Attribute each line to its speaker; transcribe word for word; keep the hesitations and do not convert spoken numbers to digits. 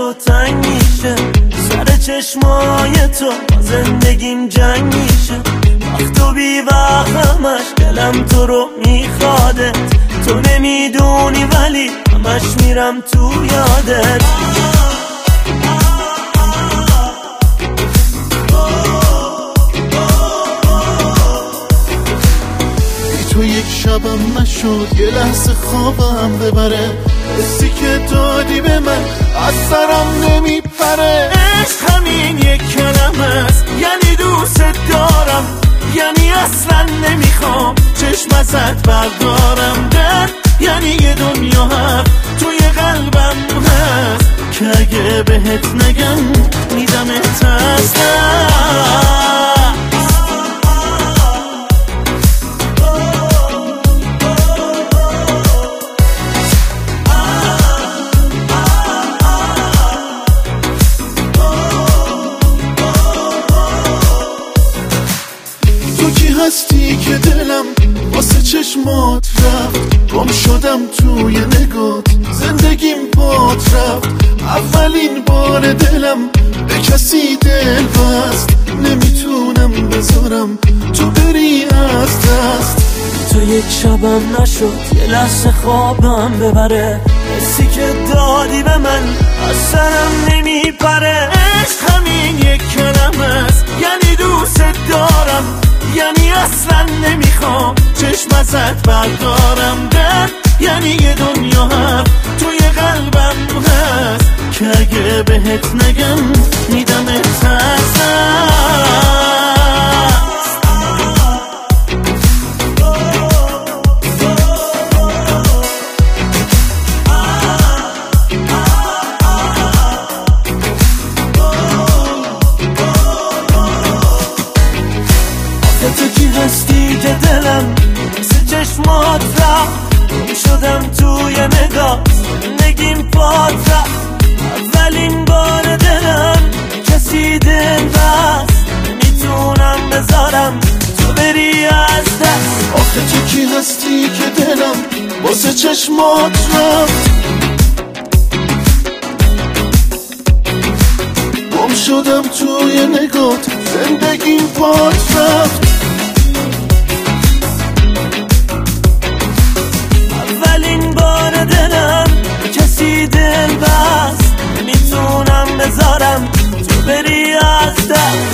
Speaker 1: تو تنگ میشه، سر چشمای تو زندگیم جنگ میشه. وقت و بی وقتمش دلم تو رو میخوادت، تو نمیدونی ولی همش میرم تو یادت.
Speaker 2: تو یک شبم نشد یه لحظه خوابم ببره، حسی که دادی به من از سرم نمیپره.
Speaker 1: عشق همین یک کلمه است، یعنی دوست دارم، یعنی اصلا نمیخوام چشم ازت بردارم. درد یعنی یه دنیا حق توی قلبم هست که اگه بهت نگم میدمت از
Speaker 2: هستی که دلم واسه چشمات رفت، گم شدم توی نگات، زندگیم بات رفت. اولین بار دلم به کسی دل بست، نمیتونم بذارم تو بری از دست.
Speaker 1: تو یک شبم نشد یه لحظه خوابم ببره، حسی که دادی به من از سرم نمیپره. عشق همین یک کلمه است، یعنی دوست دارم، یعنی اصلا نمیخوام چشم ازت بردارم. درد یعنی یه دنیا حق توی قلبم هست که اگه بهت نگم میدمت از تو کی هستی که دلم مثل چشمات رفت، گم شدم توی نگاه، زندگیم پات رفت. اولین بار دلم کسی دل بست، نمیتونم بذارم تو بری از دست.
Speaker 2: آخه تو کی هستی که دلم واسه چشمات رفت، گم شدم توی نگات، زندگیم پات رفت.
Speaker 1: اولین بار دلم کسی دل بست، نمیتونم بذارم تو بری از دست.